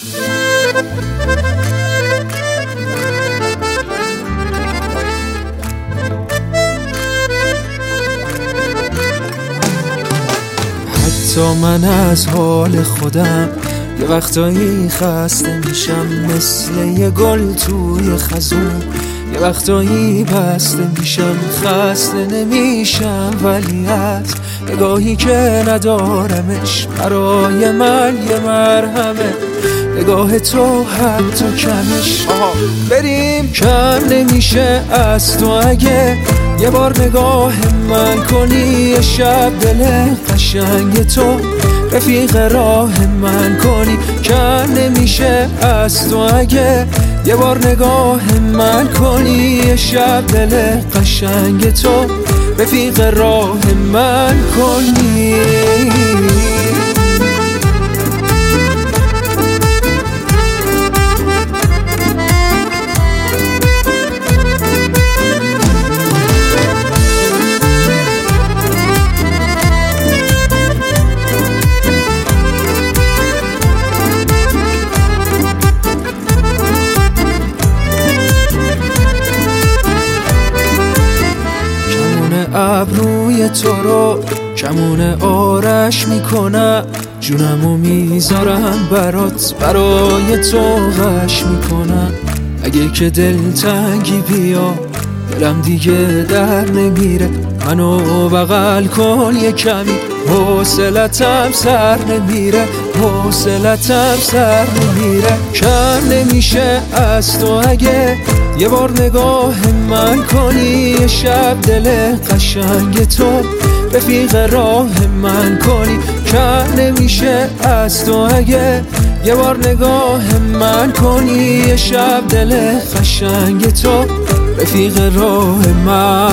حتی من از حال خودم یه وقتایی خسته میشم، مثل یه گل توی خزون. یه وقتایی بسته میشم، خسته نمیشم، ولی از نگاهی که ندارمش برای من یه مرهمه. نگاه تو حتی کمش بریم کم نمیشه از تو. اگه یه بار نگاه من کنی، یه شب دل قشنگ تو رفیق راه من کنی. کم نمیشه از تو اگه یه بار نگاه من کنی، یه شب دل قشنگ تو رفیق راه من کنی. ابروی تو رو کمون آرش میکنم، جونمو میذارم برات، برای تو غش میکنم. اگه که دلتنگی بیا دلم دیگه در نمیره، منو بغل کن یه کمی، حوصلتم سر نمیره، حوصلتم سر نمیره. کم نمیشه از تو اگه یه بار نگاه من کنی، یه شب دل قشنگ تو رفیق راه من کنی. کم نمیشه از تو اگه یه بار نگاه من کنی، یه شب دل قشنگ تو رفیق راه من